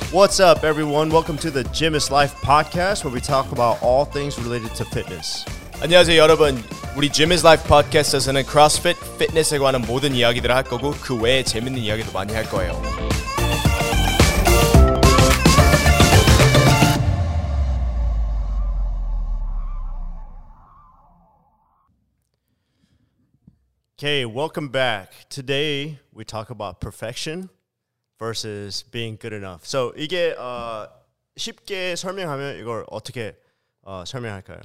What's up, everyone? Welcome to the Gym is Life podcast, where we talk about all things related to fitness. 안녕하세요 여러분. 우리 Gym is Life 팟캐스트에서는 크로스핏, 피트니스에 관한 모든 이야기들을 할 거고 그 외에 재밌는 이야기도 많이 할 거예요. Okay, welcome back. Today we talk about perfection versus being good enough. So 이게 쉽게 설명하면 이걸 어떻게 설명할까요?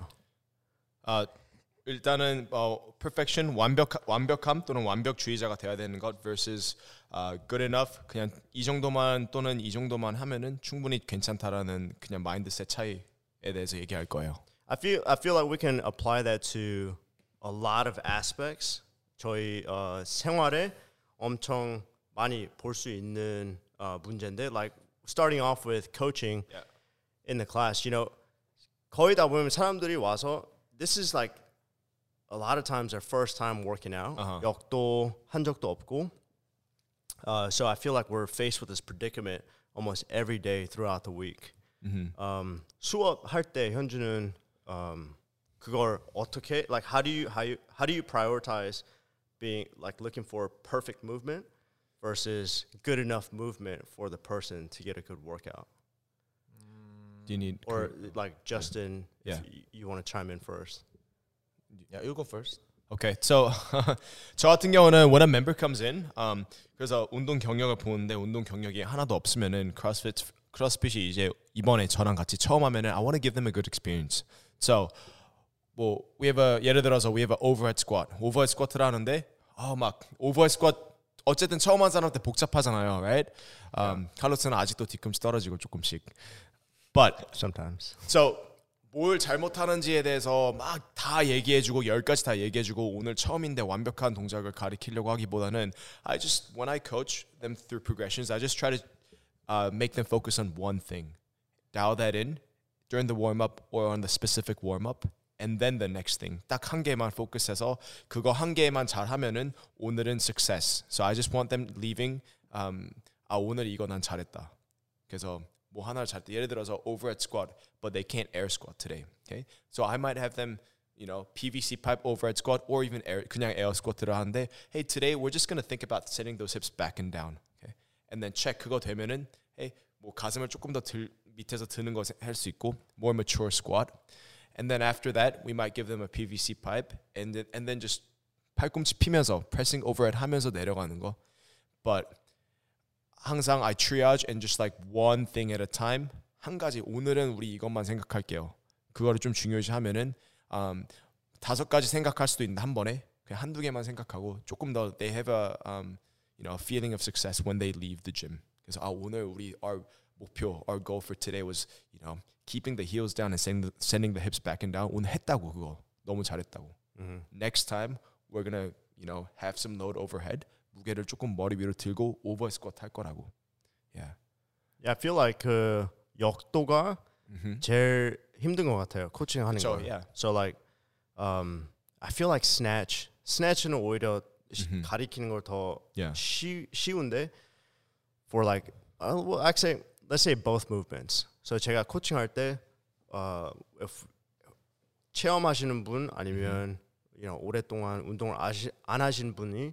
일단은 perfection 완벽함 또는 완벽주의자가 돼야 되는 것 versus good enough 그냥 이 정도만 또는 이 정도만 하면은 충분히 괜찮다라는 그냥 마인드셋 차이에 대해서 얘기할 거예요. I feel like we can apply that to a lot of aspects. 저희 생활에 엄청 많이 볼 수 있는 문제인데, like starting off with coaching in the class, you know, 거의 다 보면 사람들이 와서 this is like a lot of times their first time working out. 역도 한 적도 없고, so I feel like we're faced with this predicament almost every day throughout the week. 수업할 때 현주는 그걸 어떻게 like how do you prioritize being like looking for perfect movement versus good enough movement for the person to get a good workout? Do you need or like Justin, yeah. if you want to chime in first? Yeah, you go first. Okay, so 저 같은 경우는 when a member comes in, 그래서 운동 경력을 보는데 운동 경력이 하나도 없으면은 크로스핏이 이제 이번에 저랑 같이 처음 하면은 I want to give them a good experience. So 뭐 we have 예를 들어서 we have a overhead squat. overhead squat를 하는데 막 overhead squat 어쨌든 처음 한 사람한테 복잡하잖아요, right? 칼로스는 아직도 뒤꿈치 떨어지고 조금씩. But sometimes. So 뭘 잘못하는지에 대해서 막 다 얘기해주고 10가지 다 얘기해주고 오늘 처음인데 완벽한 동작을 가리키려고 하기보다는 when I coach them through progressions, I just try to make them focus on one thing. Dial that in during the warm-up or on the specific warm-up. And then the next thing. 딱 한 개만 포커스해서 그거 한 개만 잘하면은 오늘은 success. So I just want them leaving. 오늘 이거 난 잘했다. 그래서 뭐 하나를 잘했다. 예를 들어서 overhead squat, but they can't air squat today. Okay? So I might have them, you know, PVC pipe overhead squat or even 그냥 air squat를 하는데, hey, today we're just gonna think about setting those hips back and down. Okay? And then check 그거 되면은, hey, 뭐 가슴을 조금 더 밑에서 드는 거 할 수 있고, more mature squat. And then after that, we might give them a PVC pipe and then just 팔꿈치 피면서 pressing overhead 하면서 내려가는 거. But 항상 I triage and just like one thing at a time. 한 가지 오늘은 우리 이것만 생각할게요. 그거를 좀 중요시 하면은 5가지 생각할 수도 있는데 한 번에 그냥 한두 개만 생각하고 조금 더 they have a you know a feeling of success when they leave the gym. 그래서 오늘 우리 our 목표, our goal for today was you know keeping the heels down and sending the hips back and down. 오늘 했다고 그거 너무 잘했다고. Next time we're gonna you know have some load overhead. 무게를 조금 머리 위로 들고 오버 스쿼트 할 거라고. Yeah. Yeah, I feel like 그 역도가 제일 힘든 것 같아요. 코칭하는 거. Yeah. So like I feel like snatch는 오히려 가리키는 걸 더 쉬운데 for like well actually let's say both movements. So 제가 코칭할 때 if 체험하시는 분 아니면 you know, 오랫동안 운동을 안 하신 분이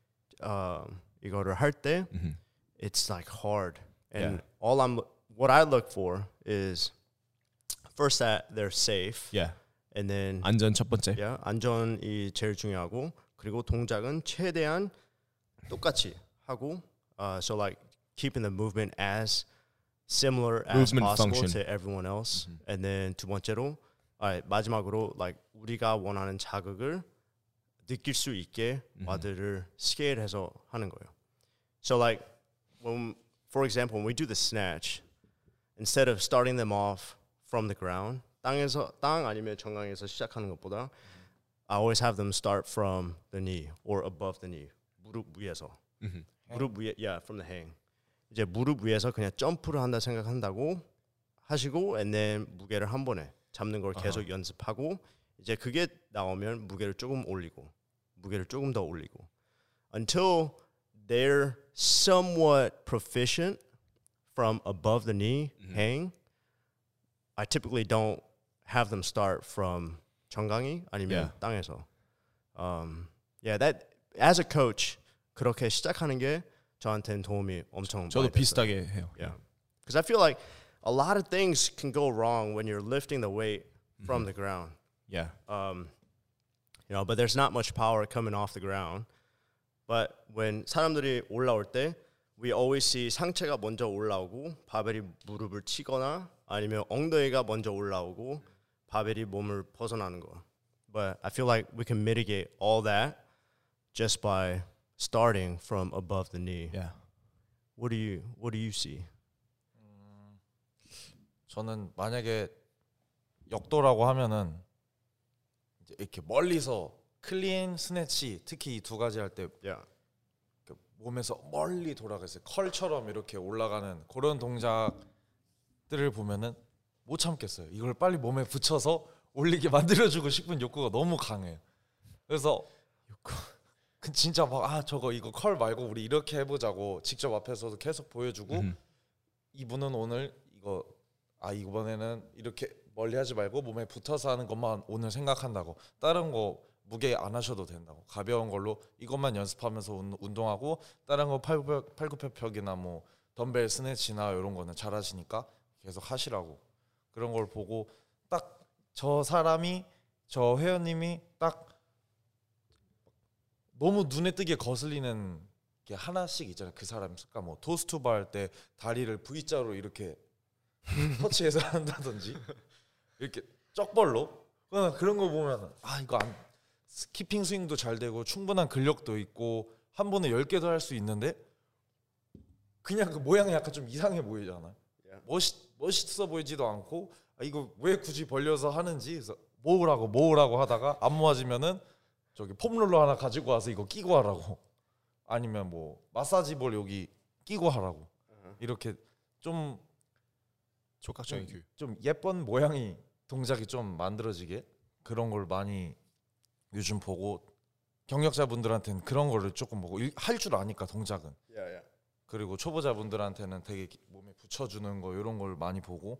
이거를 할 때 it's like hard. And what I look for is first that they're safe. Yeah. And then 안전 첫 번째. Yeah, 안전이 제일 중요하고 그리고 동작은 최대한 똑같이 하고 so like keeping the movement as similar as movement possible function. to everyone else. And then 두 번째로 마지막으로 like 우리가 원하는 자극을 느낄 수 있게 와드를 스케일해서 하는 거예요. So like for example, when we do the snatch, instead of starting them off from the ground, 땅 아니면 정강에서 시작하는 것보다 I always have them start from the knee or above the knee. 무릎 위에서. 무릎 위에 from the hang. 이제 무릎 위에서 그냥 점프를 한다 생각한다고 하시고 and then 무게를 한 번에 잡는 걸 계속 연습하고 이제 그게 나오면 무게를 조금 올리고 무게를 조금 더 올리고 until they're somewhat proficient from above the knee hang, I typically don't have them start from 정강이 아니면 땅에서. Yeah, that as a coach 그렇게 시작하는 게 저한테는 도움이 엄청 많이 저도 됐어요. 비슷하게 해요. Yeah, because I feel like a lot of things can go wrong when you're lifting the weight from the ground. Yeah. You know, but there's not much power coming off the ground. But when 사람들이 올라올 때, we always see 상체가 먼저 올라오고 바벨이 무릎을 치거나 아니면 엉덩이가 먼저 올라오고 바벨이 몸을 벗어나는 거. But I feel like we can mitigate all that just by starting from above the knee. Yeah. What do you see? 저는 만약에 역도라고 하면은 이제 이렇게 멀리서 클린 스네치 특히 이 두 가지 할 때 Yeah. 몸에서 멀리 돌아가서 컬처럼 이렇게 올라가는 그런 동작들을 보면은 못 참겠어요. 이걸 빨리 몸에 붙여서 올리게 만들어주고 싶은 욕구가 너무 강해요. 그래서 진짜 막 저거 이거 컬 말고 우리 이렇게 해보자고 직접 앞에서도 계속 보여주고 이분은 오늘 이번에는 이렇게 멀리 하지 말고 몸에 붙어서 하는 것만 오늘 생각한다고 다른 거 무게 안 하셔도 된다고 가벼운 걸로 이것만 연습하면서 운동하고 다른 거 팔굽혀펴기나 뭐 덤벨 스네치나 이런 거는 잘하시니까 계속 하시라고 그런 걸 보고 딱 저 사람이 저 회원님이 딱 너무 눈에 띄게 거슬리는 게 하나씩 있잖아요. 그 사람 습관 뭐 토스트바 할 때 다리를 V자로 이렇게 터치해서 한다든지 이렇게 쩍벌로 그런 거 보면 이거 안 키핑 스윙도 잘 되고 충분한 근력도 있고 한 번에 10개도 할 수 있는데 그냥 그 모양이 약간 좀 이상해 보이잖아. 멋있어 보이지도 않고 이거 왜 굳이 벌려서 하는지 그래서 모으라고 하다가 안 모아지면은 저기 폼롤러 하나 가지고 와서 이거 끼고 하라고 아니면 뭐 마사지볼 여기 끼고 하라고 이렇게 좀 촉각적인 교육. 좀 예쁜 모양이 동작이 좀 만들어지게 그런 걸 많이 요즘 보고 경력자분들한테는 그런 거를 조금 보고 할 줄 아니까 동작은 그리고 초보자분들한테는 되게 몸에 붙여주는 거 이런 걸 많이 보고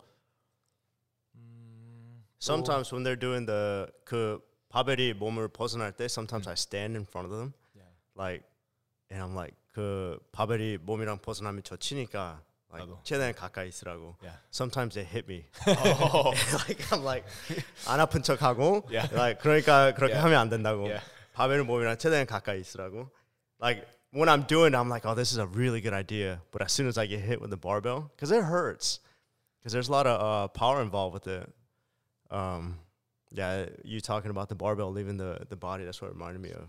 Sometimes when they're doing 그 바벨이 몸을 벗어날 때 sometimes I stand in front of them like and I'm like 그 바벨이 몸이랑 벗어나면 저 치니까 like 최대한 가까이 있으라고. Sometimes they hit me. like I'm like 안 아픈 척하고 like 그러니까 그렇게 하면 안 된다고. 바벨 몸이랑 최대한 가까이 있으라고. Like when I'm doing it, I'm like, oh, this is a really good idea. But as soon as I get hit with the barbell, because it hurts, because there's a lot of power involved with it. Yeah, you talking about the barbell leaving the body, that's what it reminded me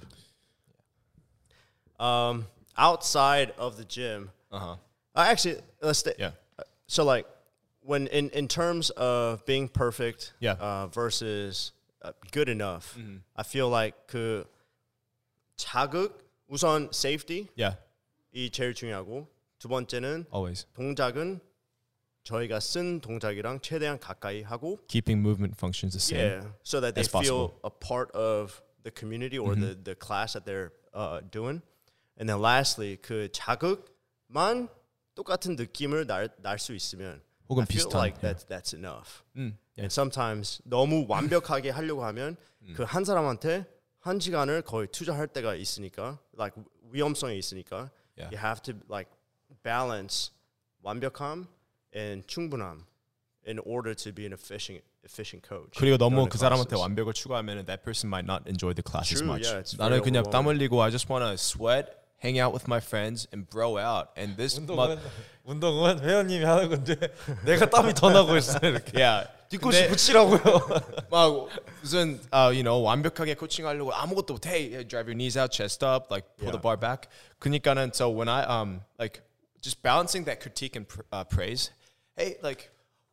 of. Outside of the gym, actually, let's stay. Yeah. So like, when in terms of being perfect versus good enough, I feel like 그 자극 우선 safety 이 제일 중요하고 두 번째는 Always. 동작은 저희가 쓴 동작이랑 최대한 가까이 하고 Keeping movement functions the same. so that they as feel possible. a part of the community or the class that they're doing. And then lastly, 그 자극만 똑같은 느낌을 날 수 있으면 혹은 I feel 비슷한, like that's enough. And sometimes 너무 완벽하게 하려고 하면 그 한 사람한테 한 시간을 거의 투자할 때가 있으니까 like 위험성이 있으니까 you have to like balance 완벽함 and 충분함 in order to be an efficient coach. 그리고 너무 during 그 the 사람한테 classes. 완벽을 추구하면 that person might not enjoy the class as True, much. yeah, it's 나는 very 그냥 땀 overwhelming. 흘리고 I just want to sweat, hang out with my friends and bro out. And this 운동은 회원님이 하는 건데 내가 땀이 더 나고 있어 이렇게 뒤꿈치 근데- 붙이라고요. 막 무슨 you know 완벽하게 코칭하려고 아무것도 못해. Drive your knees out, chest up, like pull the bar back. 그러니까는 so when I like just balancing that critique and praise. Hey, like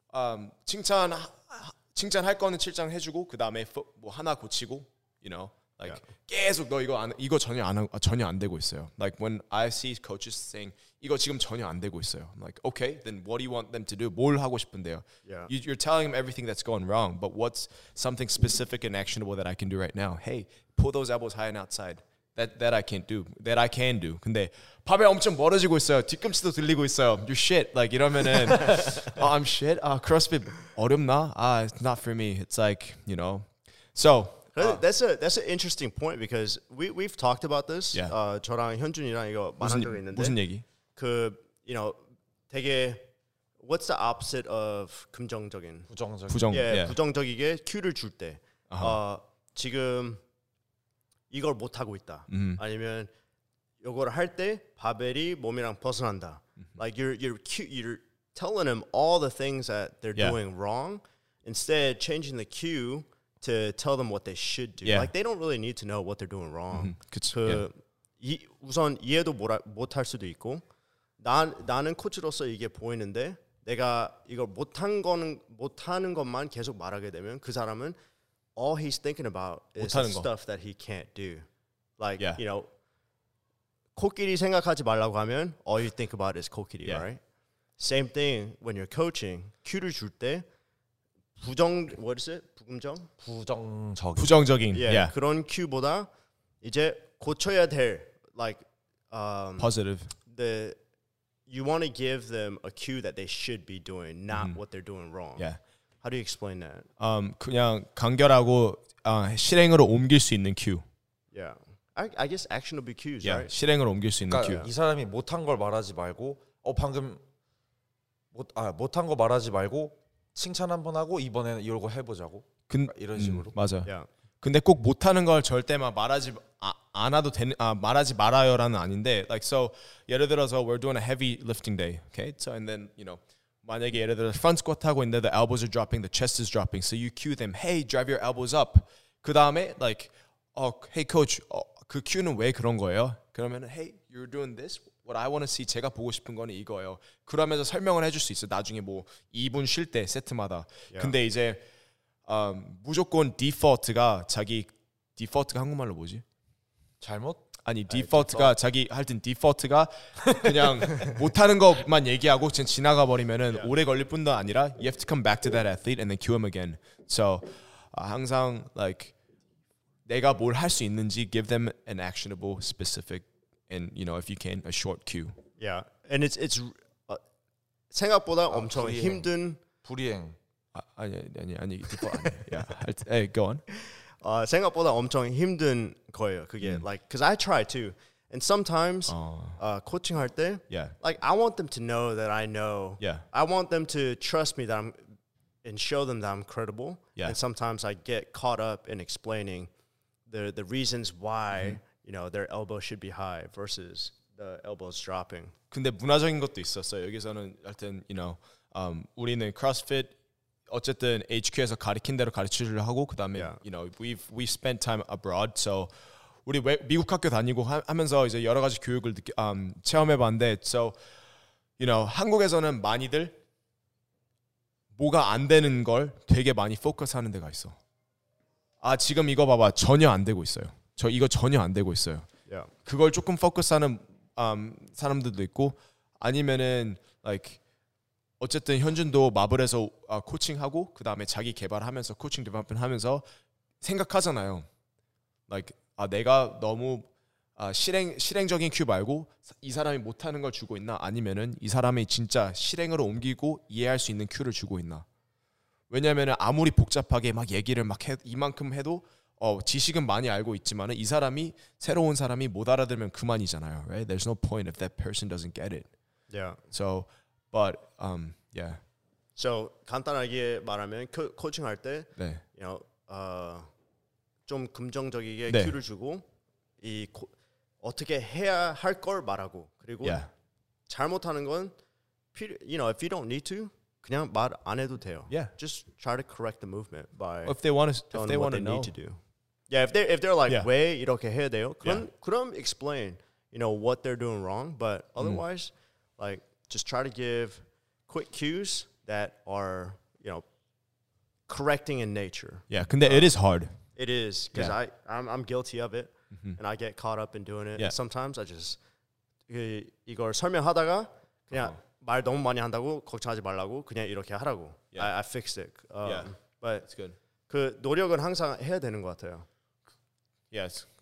칭찬할 거는 칭찬해주고 그 다음에 뭐 하나 고치고, you know, like 계속 너 이거 전혀 안 되고 있어요. Like when I see coaches saying 이거 지금 전혀 안 되고 있어요. I'm like, okay, then what do you want them to do? 뭘 하고 싶은데요? You're telling them everything that's going wrong, but what's something specific and actionable that I can do right now? Hey, pull those elbows high and outside. that I can't do. That I can do. 근데 밥에 엄청 멀어지고 있어요. 뒤꿈치도 들리고 있어요. You shit. Like 이러면은 I'm shit. CrossFit 어렵나? It's not for me. It's like, you know. So that's an interesting point because we've talked about this. Yeah. 저랑 현준이랑 이거 말한 적이 있는데 무슨 얘기? 그 you know 되게 what's the opposite of 긍정적인 부정적. 부정적이게 큐를 줄 때 지금 이걸 못 하고 있다. 아니면 요거를 할 때 바벨이 몸이랑 벗어난다. Like you're telling them all the things that they're doing wrong instead changing the cue to tell them what they should do. Like they don't really need to know what they're doing wrong. 우선 이해도 못 할 수도 있고 나는 코치로서 이게 보이는데 내가 이걸 못하는 것만 계속 말하게 되면 그 사람은 all he's thinking about is the stuff that he can't do. Like, you know, 코끼리 생각하지 말라고 하면 all you think about is 코끼리, right? Same thing when you're coaching. 큐를 줄 때 what is it? 부정적인. 그런 큐보다 이제 고쳐야 될 like positive. You want to give them a cue that they should be doing, not what they're doing wrong. How do you explain that? 그냥 간결하고 실행으로 옮길 수 있는 큐. Yeah. I guess actionable cues, right? 실행으로 옮길 수 있는 그러니까 큐. 이 사람이 못한 걸 말하지 말고 방금 못한 거 말하지 말고 칭찬 한번 하고 이번에는 이러고 해보자고. 이런 식으로. 맞아. Yeah. 근데 꼭 못하는 걸 절대 막 말하지 않아도 되는 말하지 말아요라는 아닌데 like so 예를 들어서 we're doing a heavy lifting day, okay? So and then you know 만약에 예를 들어 front squat 하고 있는데 the elbows are dropping, the chest is dropping, so you cue them, hey, drive your elbows up. 그 다음에 like, hey coach, 그 cue는 왜 그런 거예요? 그러면은 hey, you're doing this. What I want to see, 제가 보고 싶은 거는 이거예요. 그러면서 설명을 해줄 수 있어. 나중에 뭐 2분 쉴 때 세트마다. 근데 이제 무조건 디폴트가 한국말로 뭐지? 잘못? 아니 디폴트가 자기 하여튼 디폴트가 그냥 못하는 것만 얘기하고 그냥 지나가 버리면은 오래 걸릴 뿐도 아니라 you have to come back to that athlete and then cue him again. So 항상 like 내가 뭘 할 수 있는지 give them an actionable, specific, and you know if you can a short cue. Yeah, and it's 생각보다 엄청 힘든 불이행. 아니 디폴트 아니. Yeah, hey, go on. 생각보다 엄청 힘든 거예요. 그게 like because I try too, and sometimes coaching 할 때, like I want them to know that I know. I want them to trust me that I'm, and show them that I'm credible. And sometimes I get caught up in explaining the reasons why you know their elbow should be high versus the elbows dropping. 근데 문화적인 것도 있었어요. 여기서는 하여튼 you know 우리는 CrossFit 어쨌든 HQ에서 가르친 대로 가르치려 하고 그다음에 you know we spent time abroad, so 우리 미국 학교 다니고 하면서 이제 여러 가지 교육을 체험해봤는데, so you know 한국에서는 많이들 뭐가 안 되는 걸 되게 많이 포커스하는 데가 있어. 지금 이거 봐봐 전혀 안 되고 있어요. 저 이거 전혀 안 되고 있어요. 그걸 조금 포커스하는 사람들도 있고 아니면은 like 어쨌든 현준도 마블에서 코칭하고 그 다음에 자기 개발하면서 코칭 디벨롭먼트 하면서 생각하잖아요. Like 내가 너무 실행적인 큐 말고 이 사람이 못하는 걸 주고 있나 아니면은 이 사람이 진짜 실행으로 옮기고 이해할 수 있는 큐를 주고 있나. 왜냐하면 아무리 복잡하게 막 얘기를 막 이만큼 해도 지식은 많이 알고 있지만은 이 사람이 새로운 사람이 못 알아들으면 그만이잖아요. Right? There's no point if that person doesn't get it. So but yeah. So 간단하게 말하면 코칭 할 때, you know, 좀 긍정적이게 큐를 주고 어떻게 해야 할 걸 말하고 그리고 잘못하는 건 you know if you don't need to 그냥 말 안 해도 돼요. Just try to correct the movement by if they want to need to do. If they're like 왜 이렇게 해야 돼요? 그럼 explain you know what they're doing wrong, but otherwise like just try to give quick cues that are, you know, correcting in nature. 근데 it is hard. It is because I'm guilty of it, and I get caught up in doing it. And sometimes I just 이걸 설명하다가 그냥 말 너무 많이 한다고 걱정하지 말라고 그냥 이렇게 하라고. I fixed it. But That's good. 그 노력은 항상 해야 되는 것 같아요. Yes.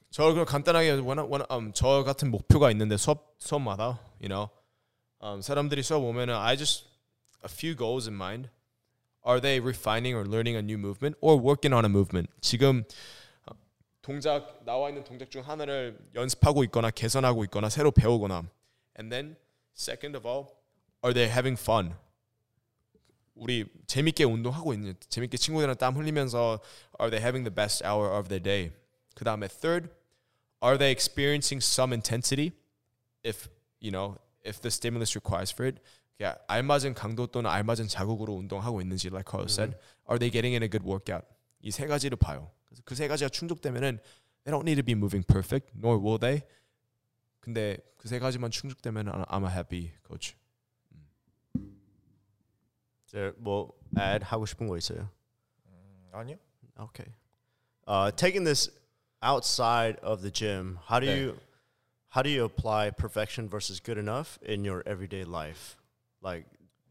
저 그럼 간단하게 저 같은 목표가 있는데 수업마다 you know 사람들이 수업 오면은 I just a few goals in mind. Are they refining or learning a new movement or working on a movement? 지금 동작 나와 있는 동작 중 하나를 연습하고 있거나 개선하고 있거나 새로 배우거나. And then second of all, are they having fun? 우리 재밌게 운동하고 있는 재밌게 친구들이랑 땀 흘리면서 are they having the best hour of their day? 그다음에 third, are they experiencing some intensity if you know if the stimulus requires for it? 그러니까 알맞은 강도 또는 알맞은 자극으로 운동하고 있는지 like Carlos said, are they getting in a good workout? 이 세 가지를 봐요. 그 세 가지가 충족되면은 they don't need to be moving perfect, nor will they. 근데 그 세 가지만 충족되면 I'm a happy coach. 뭐 add 하고 싶은 거 있어요? 아니요. Okay. Taking this outside of the gym, how do you apply perfection versus good enough in your everyday life? Like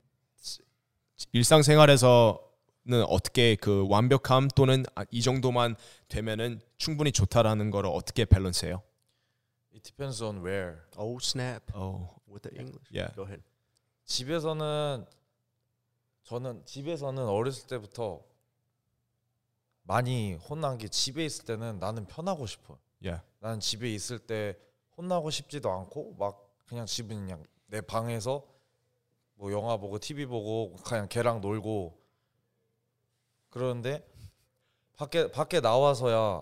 일상생활에서는 어떻게 그 완벽함 또는 이 정도만 되면은 충분히 좋다라는 거를 어떻게 밸런스해요? It depends on where. oh snap. Oh, With the English. yeah. Go ahead. 저는 집에서는 어렸을 때부터 많이 혼난 게 집에 있을 때는 나는 편하고 싶어. Yeah. 나는 집에 있을 때 혼나고 싶지도 않고 막 그냥 집은 그냥 내 방에서 뭐 영화 보고 TV 보고 그냥 걔랑 놀고 그러는데 밖에 나와서야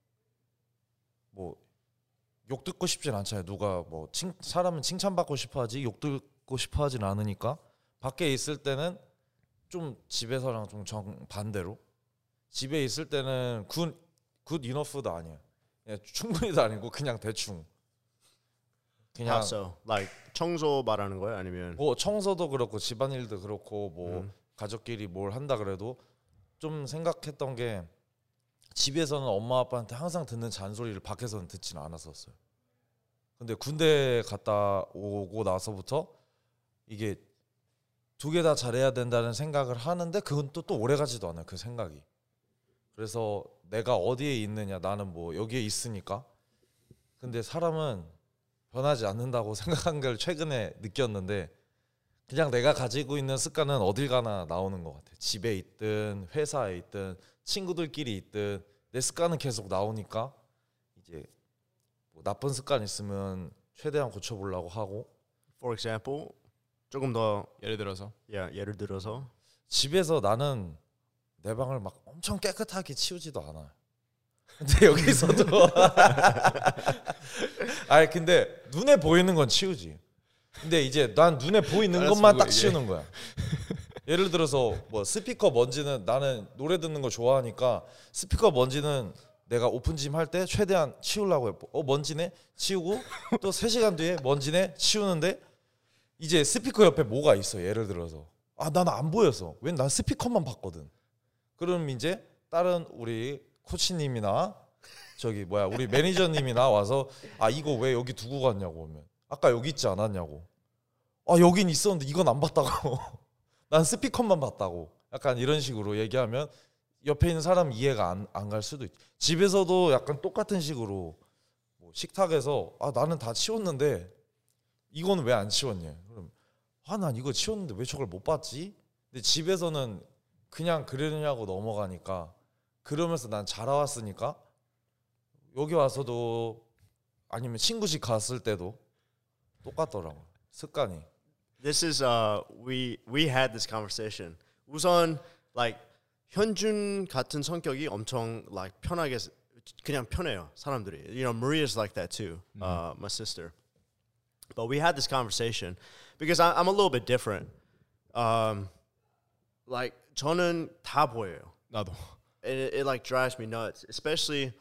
뭐 욕 듣고 싶진 않잖아요. 누가 뭐 사람은 칭찬받고 싶어하지 욕 듣고 싶어하진 않으니까 밖에 있을 때는 좀 집에서랑 좀 정반대로 집에 있을 때는 굿 이너프도 아니야. 그냥 충분히도 아니고 그냥 대충. 그냥 How so? Like 청소 말하는 거예요? 아니면 뭐 청소도 그렇고 집안일도 그렇고 뭐 가족끼리 뭘 한다 그래도 좀 생각했던 게 집에서는 엄마 아빠한테 항상 듣는 잔소리를 밖에서는 듣진 않았었어요. 근데 군대 갔다 오고 나서부터 이게 두 개 다 잘해야 된다는 생각을 하는데 그건 또 오래 가지도 않아요. 그 생각이. 그래서 내가 어디에 있느냐 나는 뭐 여기에 있으니까. 근데 사람은 변하지 않는다고 생각한 걸 최근에 느꼈는데 그냥 내가 가지고 있는 습관은 어딜 가나 나오는 것 같아. 집에 있든 회사에 있든 친구들끼리 있든 내 습관은 계속 나오니까 이제 뭐 나쁜 습관 있으면 최대한 고쳐보려고 하고. For example, 조금 더 예를 들어서 예를 들어서 집에서 나는 내 방을 막 엄청 깨끗하게 치우지도 않아. 근데 여기서도 아니 근데 눈에 보이는 건 치우지. 근데 이제 난 눈에 보이는 것만 딱 치우는 거야. 예를 들어서 뭐 스피커 먼지는 나는 노래 듣는 거 좋아하니까 스피커 먼지는 내가 오픈짐 할 때 최대한 치우려고 해. 먼지네 치우고 또 3시간 뒤에 먼지네 치우는데 이제 스피커 옆에 뭐가 있어. 예를 들어서 나는 안 보여서. 왜 난 스피커만 봤거든. 그럼 이제 다른 우리 코치님이나 저기 우리 매니저님이나 와서 이거 왜 여기 두고 갔냐고 하면 아까 여기 있지 않았냐고. 여긴 있었는데 이건 안 봤다고. 난 스피커만 봤다고. 약간 이런 식으로 얘기하면 옆에 있는 사람 이해가 안 갈 수도 있지. 집에서도 약간 똑같은 식으로 뭐 식탁에서 나는 다 치웠는데 이건 왜 안 치웠냐. 그럼 난 이거 치웠는데 왜 저걸 못 봤지? 근데 집에서는 그냥 그러냐고 넘어가니까 그러면서 난 자라왔으니까 여기 와서도 아니면 친구 집 갔을 때도 똑같더라고. 습관이. This is we had this conversation. 우선 like 현준 같은 성격이 엄청 like 편하게 그냥 편해요 사람들이. You know, Maria's like that too. My sister. But we had this conversation because I'm a little bit different. Like 저는 다 보여요. 나도. It like drives me nuts, especially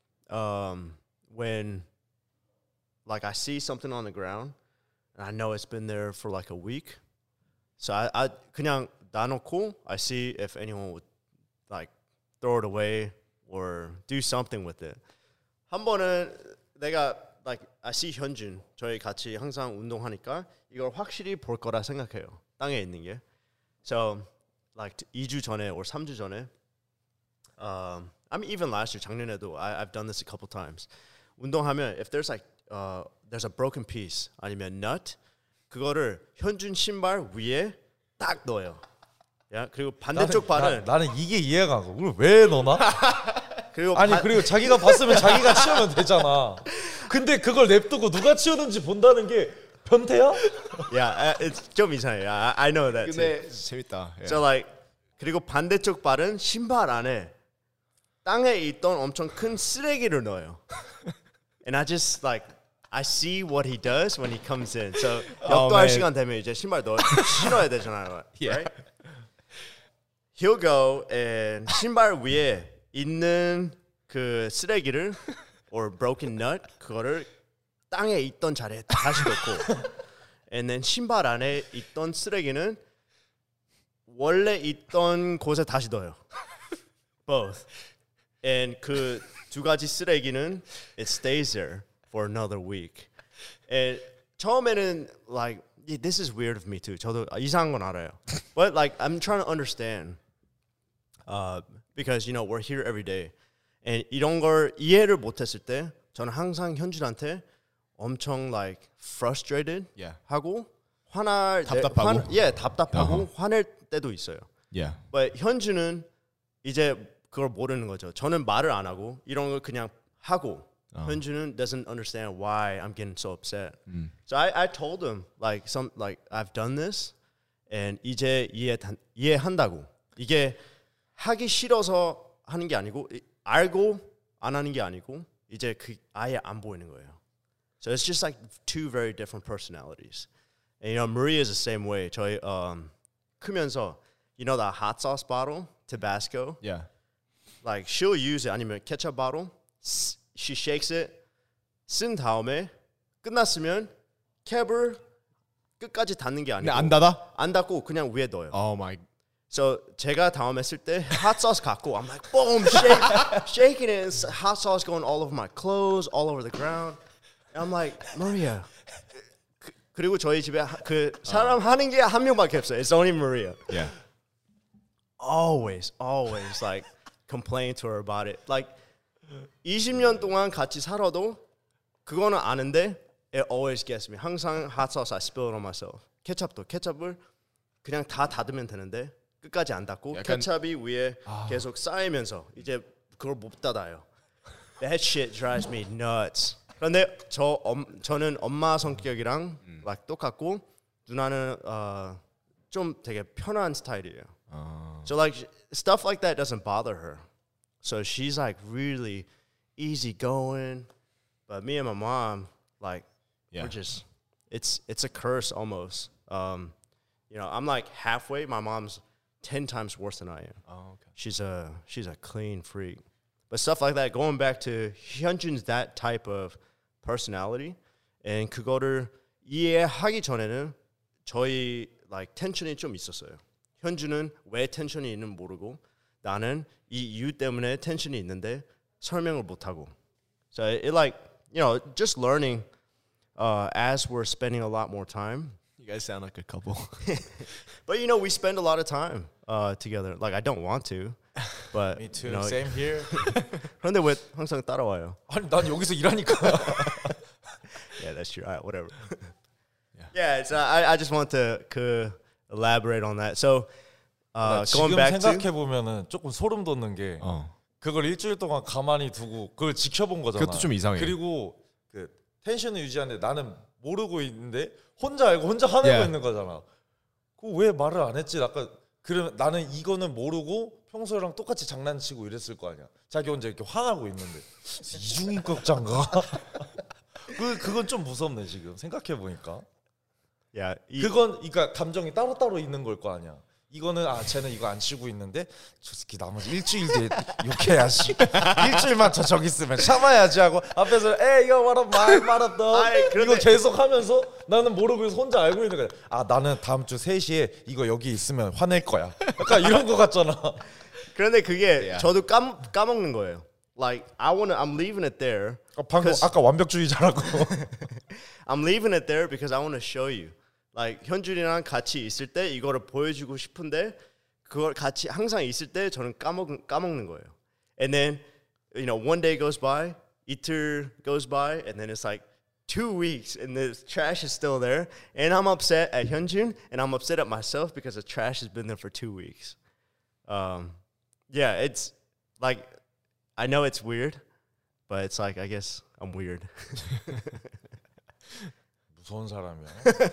when like I see something on the ground and I know it's been there for like a week. So I 그냥 놔놓고 I see if anyone would like throw it away or do something with it. 한 번은 내가 like I see 현준 저희 같이 항상 운동하니까 이걸 확실히 볼 거라 생각해요. 땅에 있는 게. So like 2주 전에 or 3주 전에 I mean even last year 작년에도 I've done this a couple times. 운동하면 if there's like there's a broken piece 아니면 nut 그거를 현준 신발 위에 딱 넣어요. 야 그리고 반대쪽 발은 나는 이게 이해가 안 가. 그걸 왜 넣나? 그리고 아니 그리고 자기가 봤으면 자기가 치우면 되잖아. 근데 그걸 냅두고 누가 치우는지 본다는 게 변태야? yeah, it's 좀 이상해요. I know that. 근데 재밌다. So like 그리고 반대쪽 발은 신발 안에 땅에 있던 엄청 큰 쓰레기를 넣어요. And I just like I see what he does when he comes in. So 역도할 시간 되면 이제 신발 신어야 되잖아요. Right? He'll go and 신발 위에 있는 그 쓰레기를 or broken nut 그거를 땅에 있던 자리에 다시 넣고 and then 신발 안에 있던 쓰레기는 원래 있던 곳에 다시 넣어요. Both. And 그 두 가지 쓰레기는 it stays there for another week. And 처음에는 like this is weird of me too. 저도 이상한 건 알아요. But like I'm trying to understand. Because you know we're here every day. And 이런 걸 이해를 못했을 때 저는 항상 현준한테 엄청 like frustrated Yeah. 하고 화날 답답하고? 답답하고 화낼 때도 있어요. Yeah. But 현준은 이제 그걸 모르는 거죠. 저는 말을 안 하고 이런 걸 그냥 하고 현준은 doesn't understand why I'm getting so upset. So I told him like I've done this and 이제 이해한다고. 이게 하기 싫어서 하는 게 아니고 알고 안 하는 게 아니고 이제 그 아예 안 보이는 거예요. So it's just like two very different personalities. And you know Maria is the same way. 저희 크면서 you know that hot sauce bottle Tabasco. Yeah. Like she'll use it 아니면 ketchup bottle. She shakes it. 쓴 다음에 끝났으면 캡을 끝까지 닫는 게 아니고 근데 안 닫아? 안 닫고 그냥 위에 넣어요. Oh my. So 제가 다음에 쓸 때 hot sauce 갖고 I'm like boom shaking it and hot sauce going all over my clothes, all over the ground. And I'm like Maria. 그리고 저희 집에 그 사람 하는 게 한 명밖에 없어요. It's only Maria. Yeah. Always like complain to her about it. Like 20년 동안 같이 살아도 그거는 아는데 it always gets me. 항상 hot sauce I spill it on myself. 케첩을 그냥 다 닫으면 되는데 끝까지 안 닫고 약간, 케첩이 위에 계속 쌓이면서 이제 그걸 못 닫아요. That shit drives me nuts. 그런데 저는 엄마 성격이랑 like 똑같고 누나는 좀 되게 편한 스타일이에요. So like stuff like that doesn't bother her. So she's like really easygoing. But me and my mom, like, we're just it's a curse almost. You know, I'm like halfway. My mom's 10 times worse than I am. Oh, okay. She's a clean freak. But stuff like that, going back to 현준's that type of personality, and 그거를 이해하기 전에는 저희 like 텐션이 좀 있었어요. 현준은 왜 텐션이 있는 모르고 나는 이 이유 때문에 텐션이 있는데 설명을 못 하고. So it like you know just learning as we're spending a lot more time. You guys sound like a couple. But you know we spend a lot of time together. Like I don't want to, but Me too. You know, Same here. 그런데 왜 항상 따라와요? 아니 난 여기서 일하니까. Yeah, that's true. All right, whatever. Yeah, it's, I just want to elaborate on that. So going 지금 back 생각해 to 보면은 조금 소름 돋는 게 그걸 일주일 동안 가만히 두고 그걸 지켜본 거잖아. 그것도 좀 이상해. 그리고 그 텐션을 유지하는데 나는 모르고 있는데 혼자 알고 혼자 화내고 있는 거잖아. 그 왜 말을 안 했지? 아까 그러면 나는 이거는 모르고 평소랑 똑같이 장난치고 이랬을 거 아니야. 자기 혼자 이렇게 화나고 있는데 이중인격자인가? 그건 좀 무섭네 지금 생각해 보니까. yeah, 그건 그러니까 감정이 따로따로 있는 걸 거 아니야. 이거는 쟤는 이거 안 치고 있는데 저 새끼 나머지 일주일 뒤에 욕해야지. 일주일만 저기 있으면 참아야지 하고 앞에서 이거 what up 이거 계속 하면서 나는 모르고 혼자 알고 있는 거야. 나는 다음 주 3시에 이거 여기 있으면 화낼 거야. 약간 이런 거 같잖아. 그런데 그게 저도 까먹는 거예요. Like I'm leaving it there. 방금 아까 완벽주의자라고. I'm leaving it there because I want to show you. Like 현준이랑 같이 있을 때 이거를 보여주고 싶은데 그걸 같이 항상 있을 때 저는 까먹는 거예요. And then you know one day goes by 이틀 goes by, and then it's like 2 weeks, and the trash is still there. And I'm upset at Hyunjin, and I'm upset at myself because the trash has been there for 2 weeks. Yeah, it's like, I know it's weird, but it's like, I guess I'm weird. 무서운 사람이야.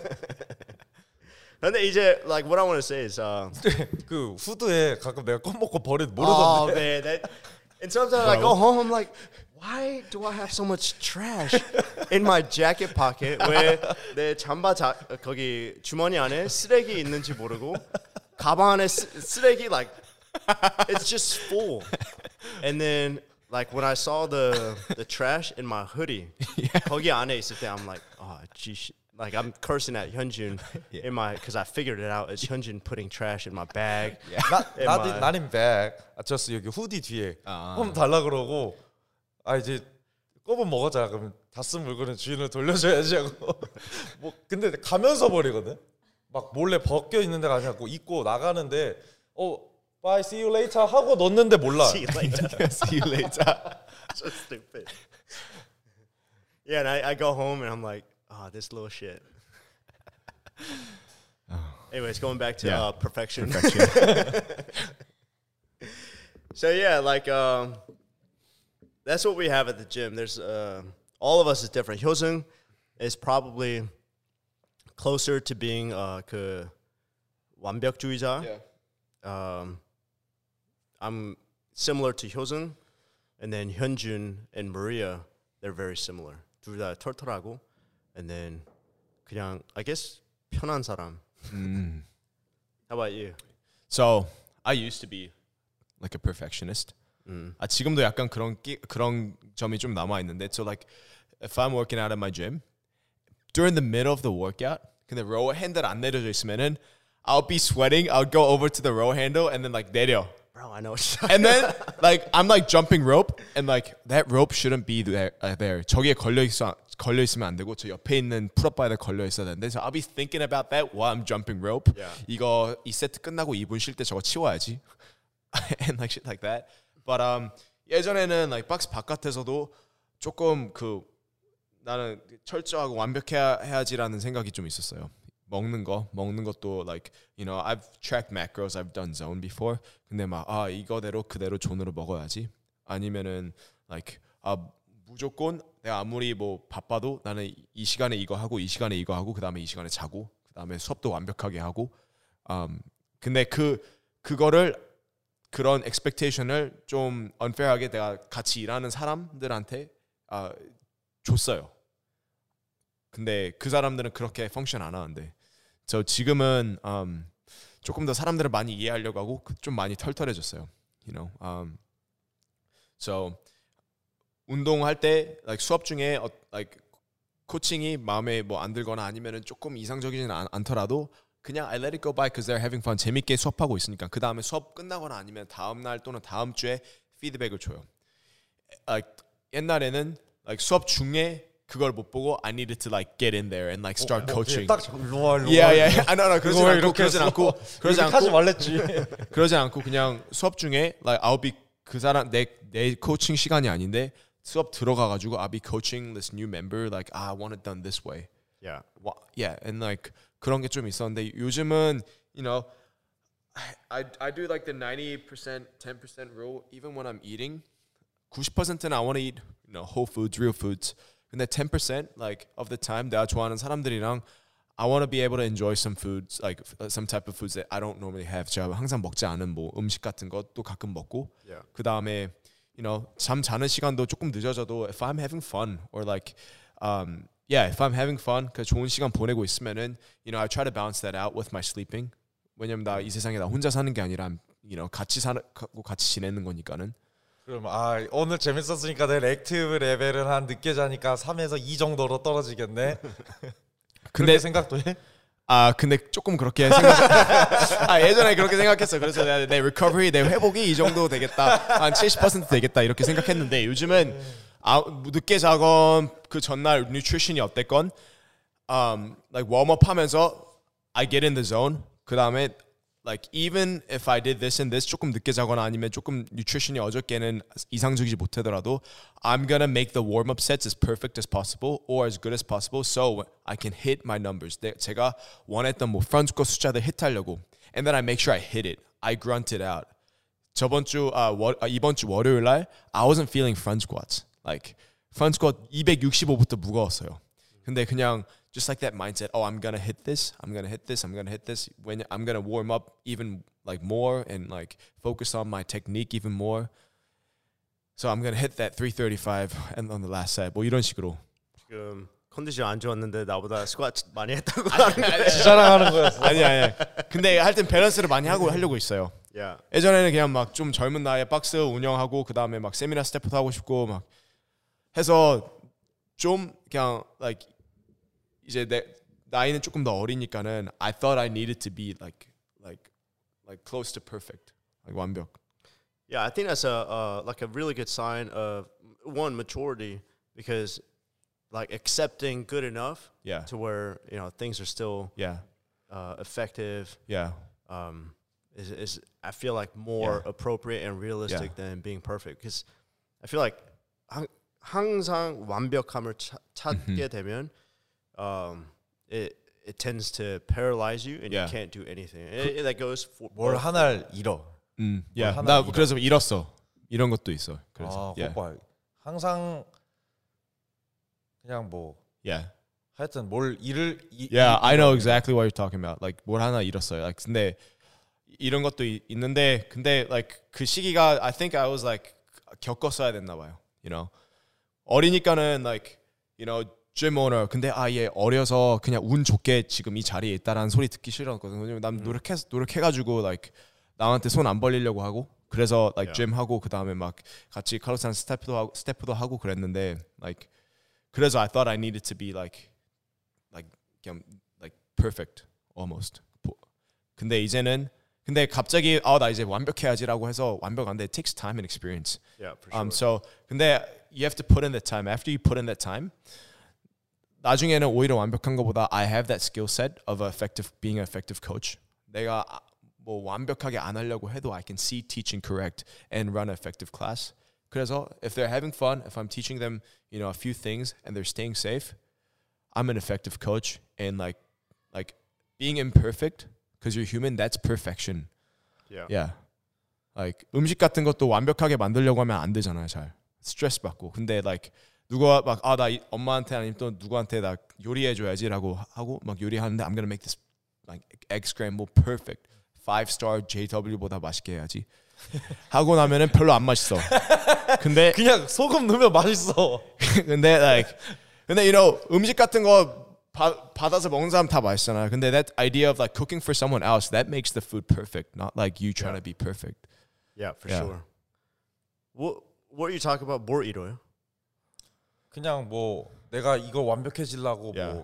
근데 이제 like what I want to say is 그 후드에 가끔 내가 꺼먹고 버리도 oh 모르던데. man, and sometimes I go home, I'm like, why do I have so much trash in my jacket pocket? 왜 내 잠바 거기 주머니 안에 쓰레기 있는지 모르고 가방 안에 쓰레기 like it's just full. And then like when I saw the trash in my hoodie, 거기 안에 있을 때 I'm like, oh geez. Like I'm cursing at Hyunjin in my because I figured it out. It's Hyunjin putting trash in my bag. Not in bag. just 여기 후디 뒤에 껌 달라 그러고 이제 껌은 먹어자. 그러면 다 쓴 물건은 주인을 돌려줘야지 하고 뭐 근데 가면서 버리거든. 막 몰래 벗겨 있는 데가 아니고 입고 나가는데 bye see you later 하고 넣는데 몰라. See you later. See you later. So stupid. Yeah, and I go home and I'm like, oh, this little shit. Anyways, going back to perfection. So yeah, like that's what we have at the gym. There's all of us is different. Hyosung is probably closer to being 그 완벽주의자. Yeah. I'm similar to Hyosung, and then Hyunjun and Maria, they're very similar. 둘 다 털털하고. And then 그냥 I guess 편한 사람. How about you? So I used to be like a perfectionist. 지금도 약간 그런 점이 좀 남아 있는데. So like if I'm working out at my gym, during the middle of the workout, 근데 row handle 안 내려져 있으면은 I'll be sweating. I'll go over to the row handle and then like 내려. Bro, I know. And then like I'm like jumping rope and like that rope shouldn't be there. 저기에 걸려 있으면 안 되고 저 옆에 있는 풀업바에 걸려 있어야 되는데. So I'll be thinking about that while I'm jumping rope. Yeah. 이거 이 세트 끝나고 2분 쉴 때 저거 치워야지. And like shit like that. But 예전에는 like 박스 바깥에서도 조금 그 나는 철저하고 완벽해야지라는 생각이 좀 있었어요. 먹는 것도 like you know I've tracked macros, I've done zone before. 근데 막 이거대로 그대로 존으로 먹어야지. 아니면은 like 무조건 내가 아무리 뭐 바빠도 나는 이 시간에 이거 하고 이 시간에 이거 하고 그다음에 이 시간에 자고 그다음에 수업도 완벽하게 하고. 근데 그거를 그런 expectation을 좀 unfair하게 내가 같이 일하는 사람들한테 줬어요. 근데 그 사람들은 그렇게 펑션 안 하는데. 저 지금은 조금 더 사람들을 많이 이해하려고 하고 좀 많이 털털해졌어요. You know. So 운동할 때 like 수업 중에 like 코칭이 마음에 뭐 안 들거나 아니면은 조금 이상적이진 않더라도 그냥 I let it go by because they're having fun. 재밌게 수업하고 있으니까. 그 다음에 수업 끝나거나 아니면 다음 날 또는 다음 주에 피드백을 줘요. Like 옛날에는 like 수업 중에 그걸 못 보고 I needed to like get in there and like start coaching. 딱 로아. Yeah. No. 그러지 않고 하지 말랬지. 그러지 않고 그냥 수업 중에 like I'll be 그 사람 내 코칭 시간이 아닌데 수업 들어가 가지고 I'll be coaching this new member like I want it done this way. Yeah. Yeah, and like 그런 게 좀 있었는데 요즘은 you know I do like the 90% 10% rule even when I'm eating. 90%는 I want to eat you know whole foods, real foods. 근데 10% like of the time 내가 좋아하는 사람들이랑 I want to be able to enjoy some foods like some type of foods that I don't normally have. 제가 항상 먹지 않은 뭐 음식 같은 것도 가끔 먹고. Yeah. 그 다음에 you know 잠 자는 시간도 조금 늦어져도 if I'm having fun or like if I'm having fun 그 좋은 시간 보내고 있으면은 you know I try to balance that out with my sleeping. 왜냐면 나 이 세상에 나 혼자 사는 게 아니라 you know 같이 지내는 거니까는. 그럼 오늘 재밌었으니까 내 액티브 레벨은 한 늦게 자니까 3에서 2 정도로 떨어지겠네. 근데 생각도 해? 근데 조금 그렇게 예전에 그렇게 생각했어. 그래서 내 recovery, 내 회복이 이 정도 되겠다. 한 70% 되겠다 이렇게 생각했는데 요즘은 늦게 자건 그 전날 nutrition이 어땠건 like warm up 하면서 I get in the zone. 그 다음에 like even if I did this and this 조금 늦게 자거나 아니면 조금 nutrition이 어저께는 이상적이지 못하더라도 I'm gonna make the warm-up sets as perfect as possible or as good as possible so I can hit my numbers. 제가 원했던 뭐 front squat 숫자들 hit하려고 and then I make sure I hit it. I grunt it out. 이번 주 월요일 날 I wasn't feeling front squats. Like front squat 265부터 무거웠어요. 근데 그냥 just like that mindset, oh, I'm gonna hit this, I'm gonna hit this, I'm gonna hit this. When I'm gonna warm up even like more and like focus on my technique even more. So I'm gonna hit that 335 and on the last set. 뭐 이런 식으로. 지금 컨디션 안 좋았는데 나보다 스쿼트 많이 했다고 하는 거예요. 자랑하는 거였어. 아니야. 근데 할 땐 밸런스를 많이 하려고 있어요. Yeah. 예전에는 그냥 막 좀 젊은 나이에 박스 운영하고 그 다음에 막 세미나 스태프도 하고 싶고 막 해서 좀 그냥 like 이제 내 나이는 조금 더 어리니까는 I thought I needed to be like close to perfect, like 완벽. Yeah, I think that's a like a really good sign of one maturity because like accepting good enough Yeah. to where you know things are still Yeah. effective. Yeah. Is I feel like more appropriate and realistic than being perfect because I feel like 항상 완벽함을 찾게 되면 it tends to paralyze you and you can't do anything. That goes for 뭘 하나를 잃어. Yeah. 하나 나 잃어. 그래서 잃었어. 이런 것도 있어. 그래서. 그거 봐. 항상 그냥 뭐 Yeah. 하여튼 뭘 Yeah, I know exactly what you're talking about. Like 뭘 하나 잃었어요. Like 근데 이런 것도 있는데 근데 like 그 시기가 I think I was like 겪었어야 됐나 봐요. You know. 어리니까는 like you know gym owner 근데 얘 어려서 그냥 운 좋게 지금 이 자리에 있다라는 소리 듣기 싫었거든요. 왜냐면 난 노력해가지고 like 남한테 손 안 벌리려고 하고 그래서 like gym 하고 그 다음에 막 같이 카르산 스태프도 하고 그랬는데 like 그래서 I thought I needed to be like perfect almost. 근데 이제는 근데 갑자기 나 이제 완벽해야지라고 해서 완벽 안 돼. It takes time and experience. Yeah, for sure. So 근데 you have to put in that time. After you put in that time, 나중에는 오히려 완벽한 것보다 I have that skill set of being an effective coach. 내가 뭐 완벽하게 안 하려고 해도 I can see teaching correct and run an effective class. 그래서 if they're having fun, if I'm teaching them, you know, a few things and they're staying safe, I'm an effective coach. And like being imperfect, because you're human, that's perfection. Yeah. Like 음식 같은 것도 완벽하게 만들려고 하면 안 되잖아요, 잘. 스트레스 받고. 근데 like 누가 막 나 엄마한테 아니면 또 누구한테 나 요리해 줘야지라고 하고 막 요리하는데 I'm gonna make this like egg scramble perfect. 5-star JW보다 맛있게 해야지. 하고 나면은 별로 안 맛있어. 근데 그냥 소금 넣으면 맛있어. 근데 you know 음식 같은 거 받아서 먹는 사람 다 맛있잖아요. 근데 that idea of like cooking for someone else that makes the food perfect, not like you trying to be perfect. Yeah, for sure. What are you talking about? 뭘 잃어요? 그냥 뭐 내가 이거 완벽해지려고 뭐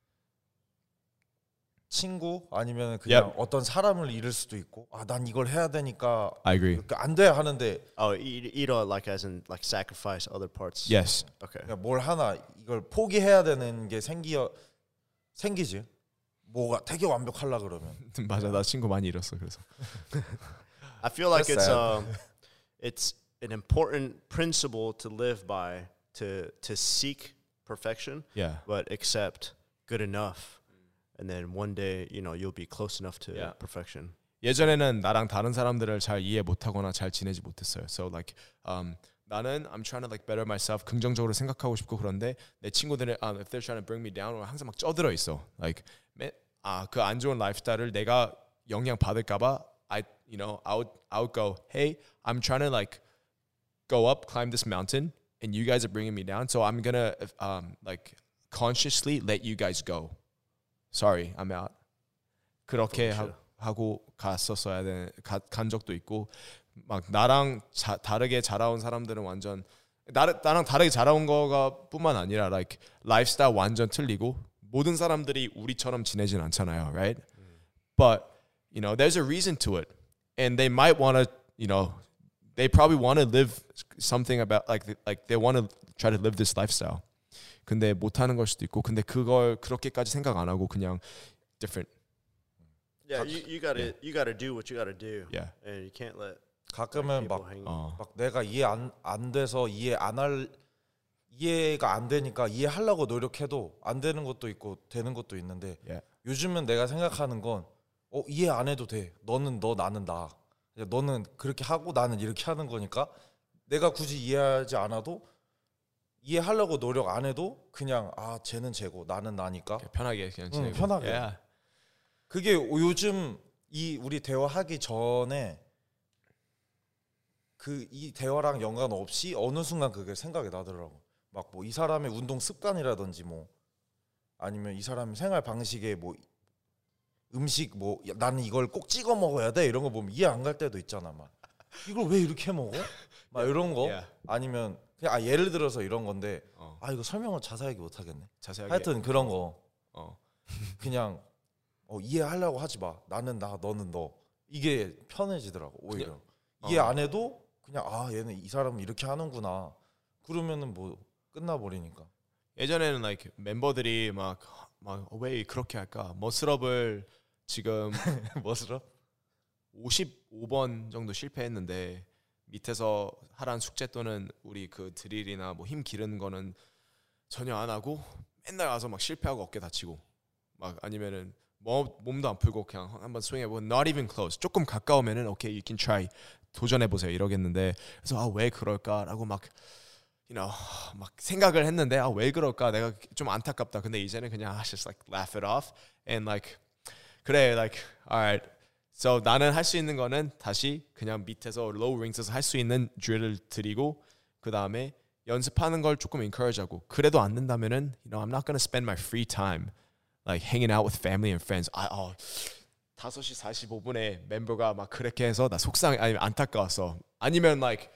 친구 아니면 그냥 어떤 사람을 잃을 수도 있고 난 이걸 해야 되니까 I agree. 안 돼 하는데 잃어 like as in like sacrifice other parts. Yes. Okay. 그러니까 뭘 하나 이걸 포기해야 되는 게 생기지. 뭐가 되게 완벽하려 그러면. 맞아, 나 친구 많이 잃었어 그래서. I feel like it's an important principle to live by to seek perfection, but accept good enough. And then one day, you know, you'll be close enough to perfection. 예전에는 나랑 다른 사람들을 잘 이해 못하거나 잘 지내지 못했어요. So like 나는 I'm trying to like better myself. 긍정적으로 생각하고 싶고 그런데 내 친구들은 if they're trying to bring me down, 항상 막 쪄들어 있어. Like 그 안 좋은 라이프스타일을 내가 영향 받을까봐 I would go, hey, I'm trying to like go up, climb this mountain, and you guys are bringing me down. So I'm gonna like consciously let you guys go. Sorry, I'm out. 그렇게 하고 갔었어야 간 적도 있고 막 나랑 다르게 자라온 사람들은 완전 나랑 다르게 자라온 거가 뿐만 아니라 like 라이프스타일 완전 틀리고 모든 사람들이 우리처럼 지내진 않잖아요, right? But you know, there's a reason to it, and they might want to, you know, they probably want to live something about like they want to try to live this lifestyle. 근데 못 하는 걸 수도 있고 근데 그걸 그렇게까지 생각 안 하고 그냥 different. Yeah, you gotta do what you gotta do. Yeah. And you can't let 가끔은 people hang. 막 내가 안 돼서 이해가 안 되니까 이해하려고 노력해도 안 되는 것도 있고 되는 것도 있는데 Yeah. 요즘은 내가 생각하는 건 이해 안 해도 돼. 너는 너 나는 나. 너는 그렇게 하고 나는 이렇게 하는 거니까 내가 굳이 이해하지 않아도 이해하려고 노력 안 해도 그냥 쟤는 쟤고 나는 나니까 편하게 그냥 지내고. 편하게. Yeah. 그게 요즘 이 우리 대화하기 전에 이 대화랑 연관 없이 어느 순간 그게 생각이 나더라고. 막 뭐 이 사람의 운동 습관이라든지 뭐 아니면 이 사람의 생활 방식에 뭐 음식 뭐 나는 이걸 꼭 찍어 먹어야 돼 이런 거 보면 이해 안 갈 때도 있잖아. 막 이걸 왜 이렇게 먹어? 막 이런 거. Yeah. 아니면 그냥 예를 들어서 이런 건데 이거 설명을 자세하게 못 하겠네. 자세하게. 하여튼 그런 거. 어. 그냥 이해하려고 하지 마. 나는 나, 너는 너. 이게 편해지더라고 오히려. 이해 안 해도 그냥 얘는 이 사람은 이렇게 하는구나. 그러면은 뭐 끝나버리니까. 예전에는 like 멤버들이 막 왜 그렇게 할까? 머슬업을 지금 멋스러? 55번 정도 실패했는데 밑에서 하란 숙제 또는 우리 그 드릴이나 뭐 힘 기르는 거는 전혀 안 하고 맨날 와서 막 실패하고 어깨 다치고 막 아니면은 몸도 안 풀고 그냥 한번 스윙해보고 not even close 조금 가까우면은 okay you can try 도전해보세요 이러겠는데 그래서 왜 그럴까라고 막 막 생각을 했는데 왜 그럴까 내가 좀 안타깝다 근데 이제는 그냥 just like laugh it off and like 그래 like alright so 나는 할 수 있는 거는 다시 그냥 밑에서 low rings에서 할 수 있는 드릴을 드리고 그 다음에 연습하는 걸 조금 encourage하고 그래도 안 된다면은 I'm not gonna spend my free time like hanging out with family and friends 5시 45분에 멤버가 막 그렇게 해서 나 아니 안타까웠어 아니면 like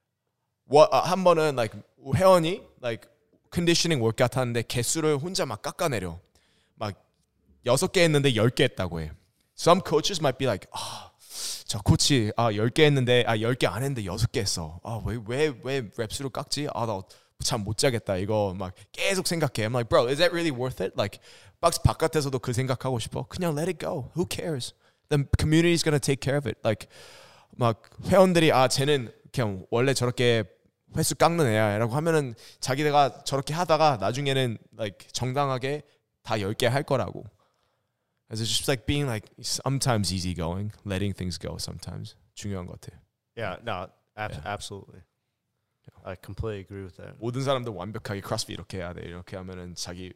한 번은 like 회원이 like 컨디셔닝 워크아웃 하는데 개수를 혼자 막 깎아내려 막 6개 했는데 10개 했다고 해. Some coaches might be like 저 코치 10개 했는데 10개 안 했는데 6개 했어. 왜 랩수를 깎지? 나 참 못 자겠다. 이거 막 계속 생각해. I'm like, bro, is that really worth it? Like 박스 바깥에서도 그 생각하고 싶어. 그냥 let it go. Who cares? The community's gonna take care of it. Like 막 회원들이 쟤는 그냥 원래 저렇게 횟수 깎는 애야라고 하면은 자기가 저렇게 하다가 나중에는 like 정당하게 다 10개 할 거라고. It's just like being like sometimes easygoing, letting things go sometimes. 중요한 것 같아요. Yeah, no, absolutely. I completely agree with that. 모든 사람들 완벽하게 크로스핏 이렇게 해야 돼. 이렇게 하면은 자기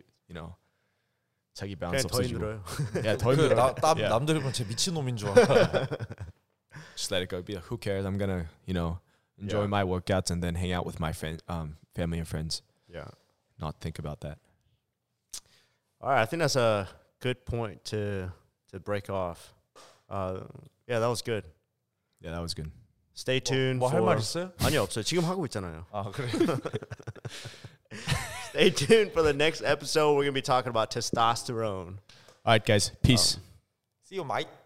자기 밸런스 더 없어지고. 힘들어요. 더 힘들어. 남들이 보면 쟤 미친놈인 줄 알아. Just let it go. Be like, who cares? I'm gonna, enjoy my workouts and then hang out with my family and friends. Yeah. Not think about that. All right, I think that's a good point to break off. Yeah, that was good. Yeah, that was good. Stay tuned. 뭐 할 말 있어요? 아니요, 없어요. 지금 하고 있잖아요. 그래. Stay tuned for the next episode. We're going to be talking about testosterone. All right, guys. Peace. See you, mate.